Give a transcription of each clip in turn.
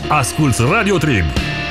Asculți Radio Trib.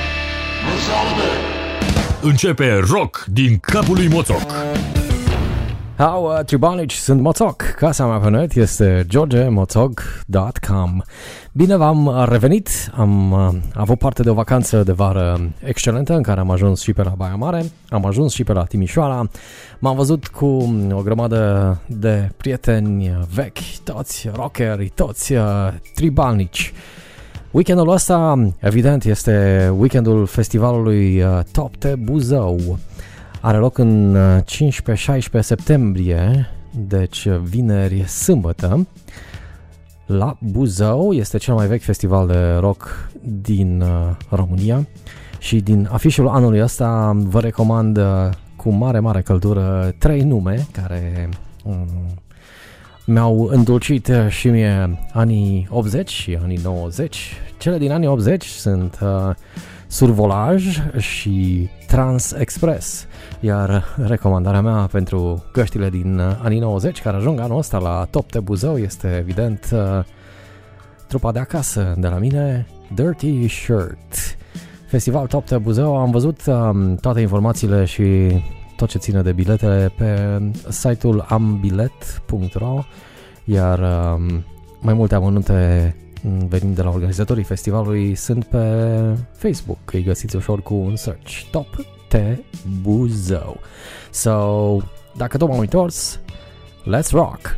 Începe rock din capul lui Moțoc. Hau, tribalici, sunt Moțoc. Casa mea pe net este georgemoțoc.com. Bine v-am revenit. Am avut parte de o vacanță de vară excelentă în care am ajuns și pe la Baia Mare, am ajuns și pe la Timișoara. M-am văzut cu o grămadă de prieteni vechi, toți rockeri, toți tribalici. Weekendul ăsta, evident, este weekendul festivalului Top Te Buzău. Are loc în 15-16 septembrie, deci vineri, sâmbătă, la Buzău. Este cel mai vechi festival de rock din România și din afișul anului ăsta vă recomand cu mare, mare căldură 3 nume care mi-au îndulcit și mie anii 80 și anii 90. Cele din anii 80 sunt Survolaj și Trans Express, iar recomandarea mea pentru găștile din anii 90 care ajung anul ăsta la Top Te Buzău este evident trupa de acasă de la mine, Dirty Shirt. Festival Top Te Buzău, am văzut toate informațiile și tot ce ține de biletele pe site-ul ambilet.ro, iar mai multe amănunte venind de la organizatorii festivalului sunt pe Facebook, îi găsiți ușor cu un search Top Te Buzău. So, dacă tot m-am întors, let's rock!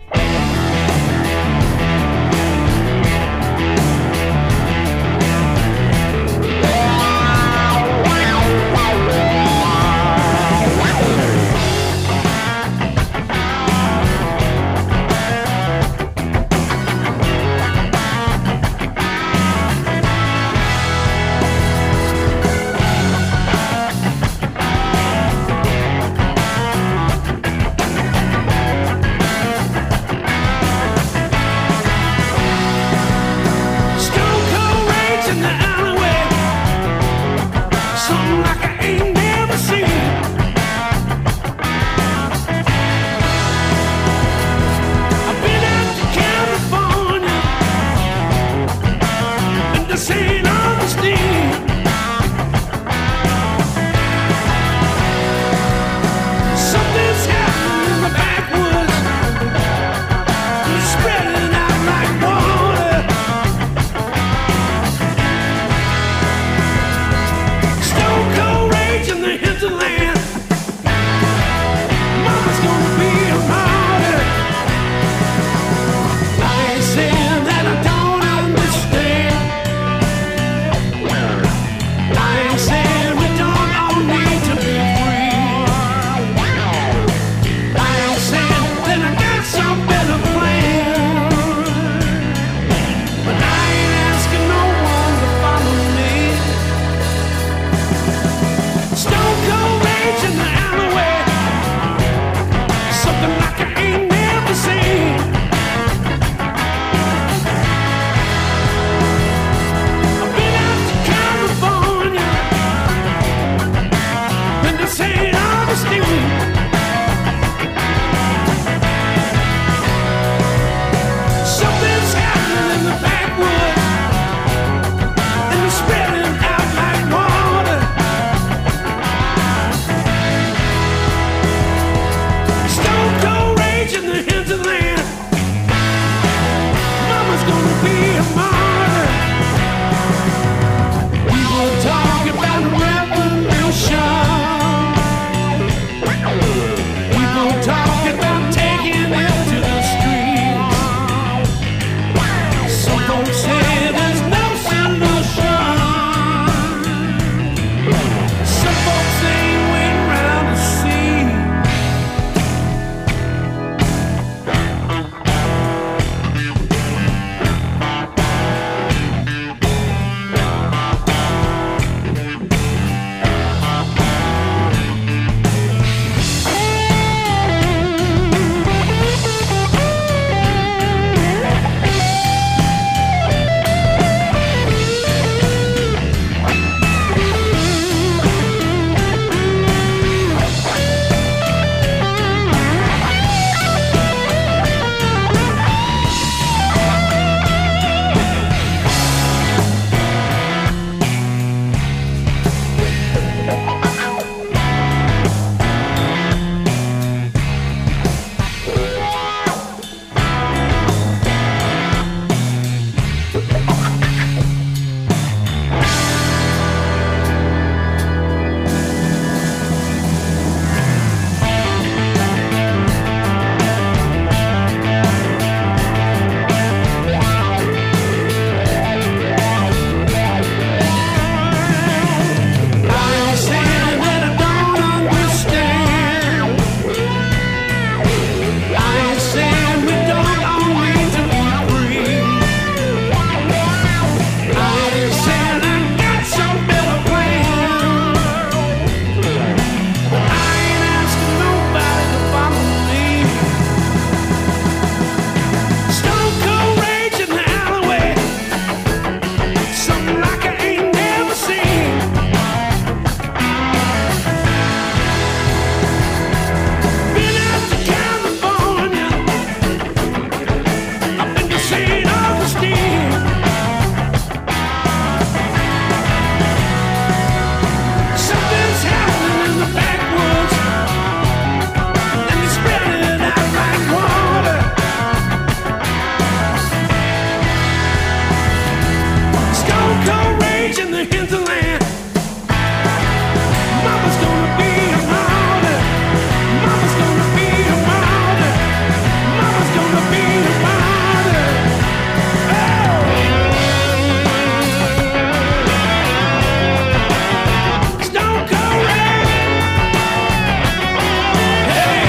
the hinterland. Mama's gonna be a martyr. Mama's gonna be a martyr. Mama's gonna be a martyr. Oh! Stone Cold Rain. Hey!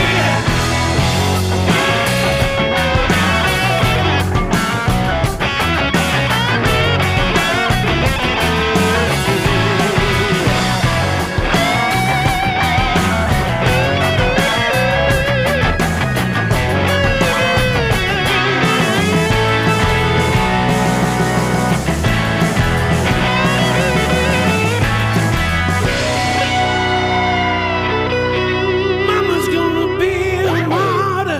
Mama's gonna be a martyr.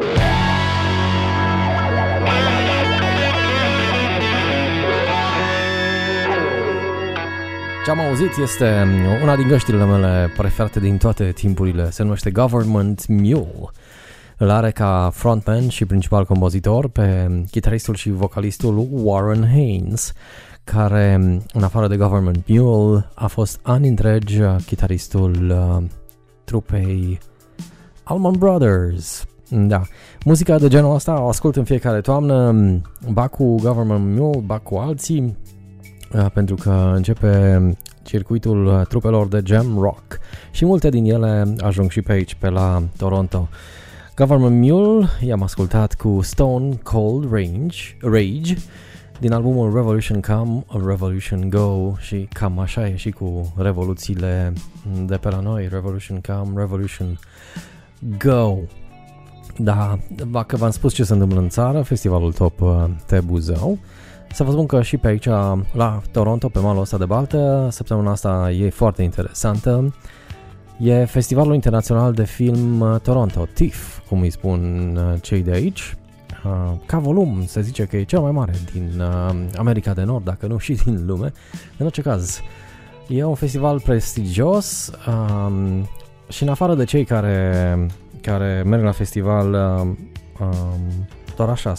Ce am auzit este una din găștile mele preferate din toate timpurile. Se numește Government Mule. Îl are ca frontman și principal compozitor pe chitaristul și vocalistul Warren Haynes, care, în afară de Government Mule, a fost ani întregi chitaristul trupei Allman Brothers. Da, muzica de genul ăsta o ascult în fiecare toamnă, ba cu Government Mule, ba cu alții, pentru că începe circuitul trupelor de jam rock și multe din ele ajung și pe aici, pe la Toronto. Government Mule i-am ascultat cu Stone Cold Rage din albumul Revolution Come, Revolution Go, și cam așa e și cu revoluțiile de pe la noi, Revolution Come, Revolution Go. Da, dacă v-am spus ce se întâmplă în țară, festivalul Top Te Buzău, să vă spun că și pe aici, la Toronto, pe malul ăsta de baltă, săptămâna asta e foarte interesantă. E Festivalul Internațional de Film Toronto, TIFF, cum îi spun cei de aici. Ca volum, se zice că e cel mai mare din America de Nord, dacă nu și din lume. În orice caz, e un festival prestigios și în afară de cei care merg la festival doar așa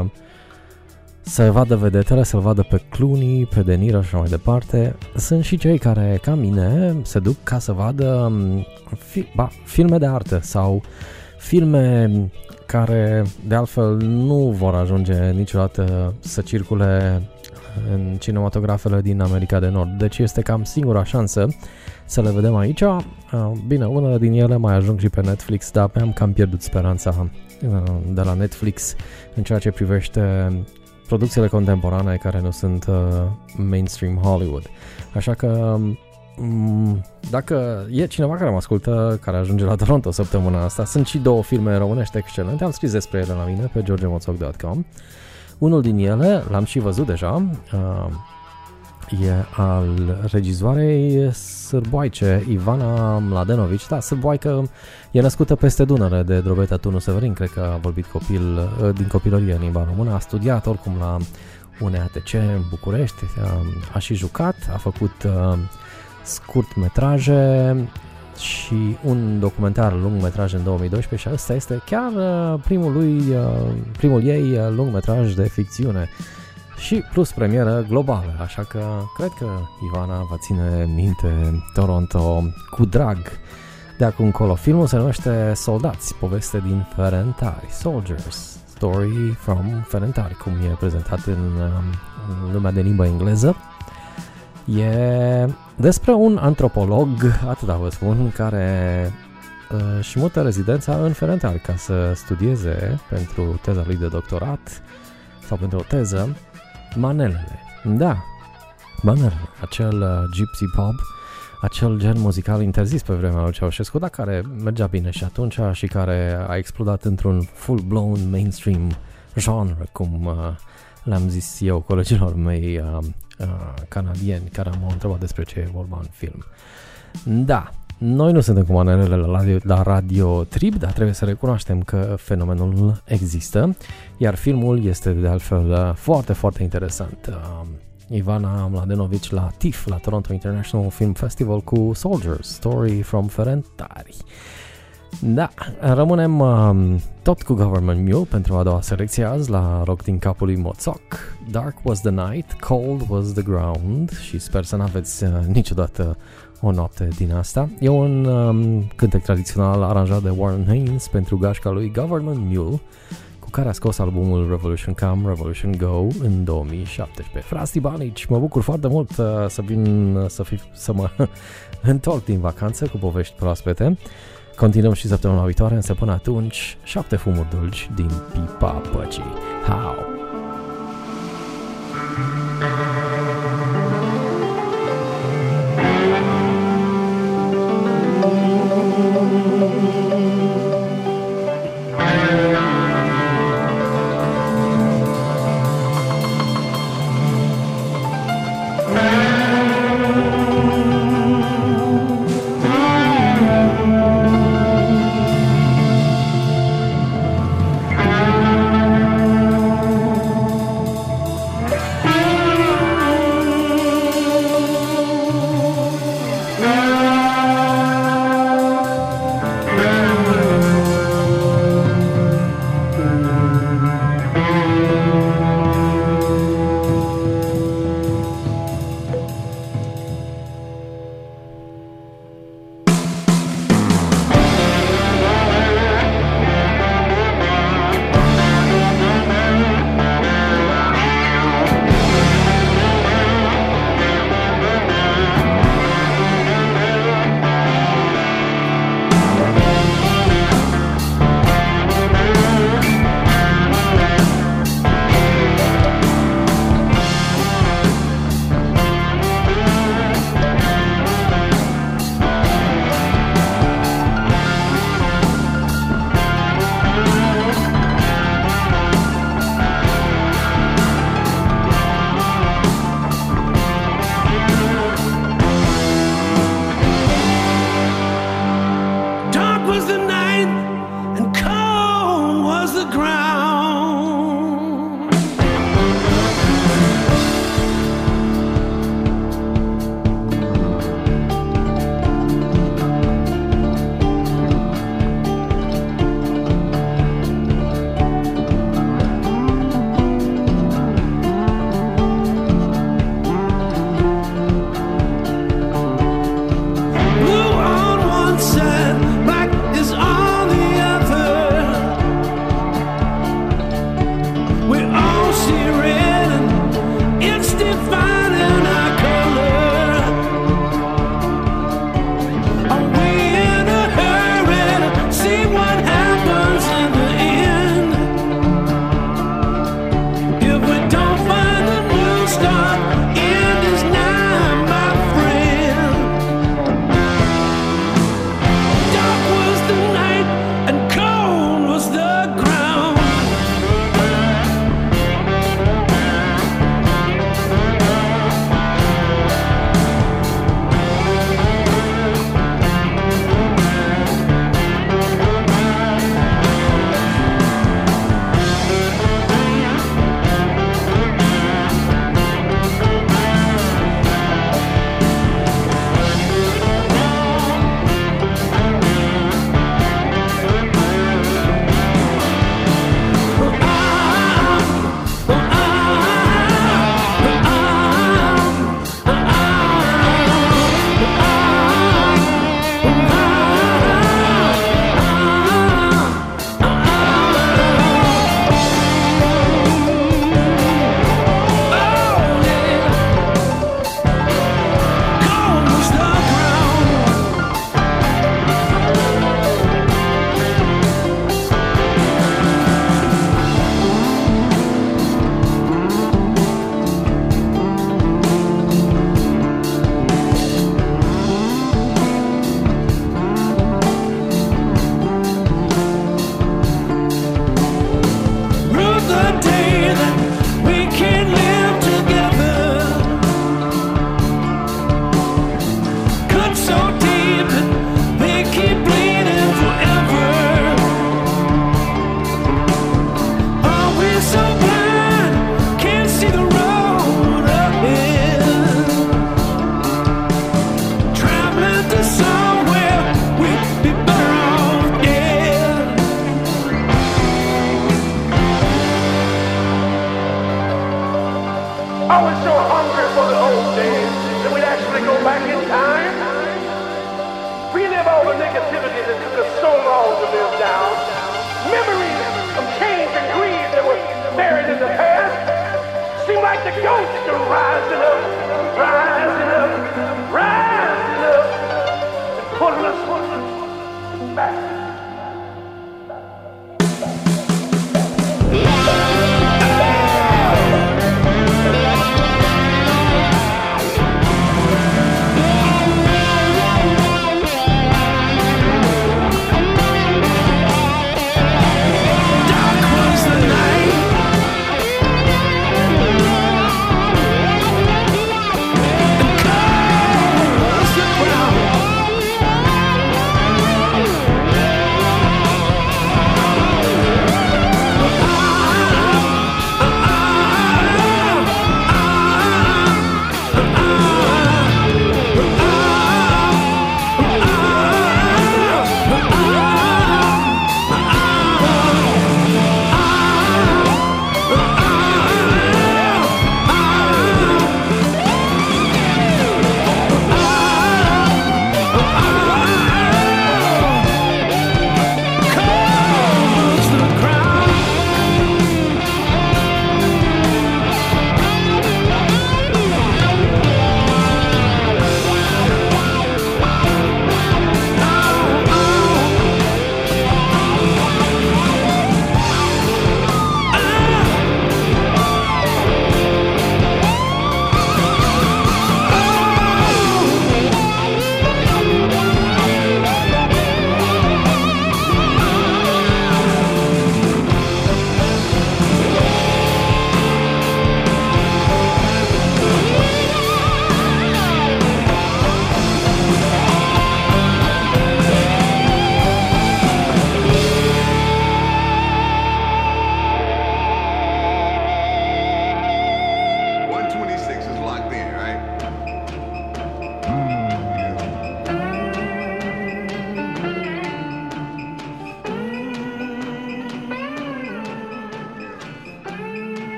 să vadă vedetele, să-l vadă pe Clooney, pe De Niro și așa mai departe, sunt și cei care, ca mine, se duc ca să vadă filme de artă sau filme care, de altfel, nu vor ajunge niciodată să circule în cinematografele din America de Nord. Deci este cam singura șansă să le vedem aici. Bine, unele din ele mai ajung și pe Netflix, dar am cam pierdut speranța de la Netflix în ceea ce privește producțiile contemporane care nu sunt mainstream Hollywood. Așa că dacă e cineva care mă ascultă, care ajunge la Toronto săptămâna asta, sunt și două filme românești excelente, am scris despre ele la mine pe georgemoțoc.com. Unul din ele l-am și văzut deja, e al regizoarei sârboaice Ivana Mladenovici. Da, sârboaică, e născută peste Dunăre de Drobeta Tunu Severin, cred că a vorbit din copilărie în limba română, a studiat oricum la UNEATC în București, a și jucat, a făcut scurtmetraje și un documentar lungmetraj în 2012 și ăsta este chiar primul ei lungmetraj de ficțiune și plus premieră globală, așa că cred că Ivana va ține minte Toronto cu drag de acum încolo. Filmul se numește Soldați, poveste din Ferentari, Soldiers, Story from Ferentari, cum e prezentat în lumea de limbă engleză. E despre un antropolog, atâta vă spun, care își mută rezidența în Ferentari ca să studieze pentru teza lui de doctorat sau pentru o teză manelele. Da, manelele, acel gypsy pop, acel gen muzical interzis pe vremea lui Ceaușescu, dar care mergea bine și atunci și care a explodat într-un full-blown mainstream genre, cum le-am zis eu colegilor mei canadieni care m-au întrebat despre ce e vorba în film. Da, noi nu suntem cu manelele la Radio Trip, dar trebuie să recunoaștem că fenomenul există, iar filmul este de altfel foarte, foarte interesant. Ivana Mladenovici la TIFF, la Toronto International Film Festival, cu Soldiers, Story from Ferentari. Da, rămânem tot cu Government Mule pentru a doua selecție azi la rock din capul lui Moțoc. Dark was the night, cold was the ground și sper să n-aveți niciodată o noapte din asta. E un cântec tradițional aranjat de Warren Haynes pentru gașca lui Government Mule, cu care a scos albumul Revolution Come, Revolution Go în 2017. Frasti Banici, mă bucur foarte mult să mă întorc din vacanță cu povești proaspete. Continuăm și săptămâna viitoare, însă până atunci 7 fumuri dulci din pipa păcii. How?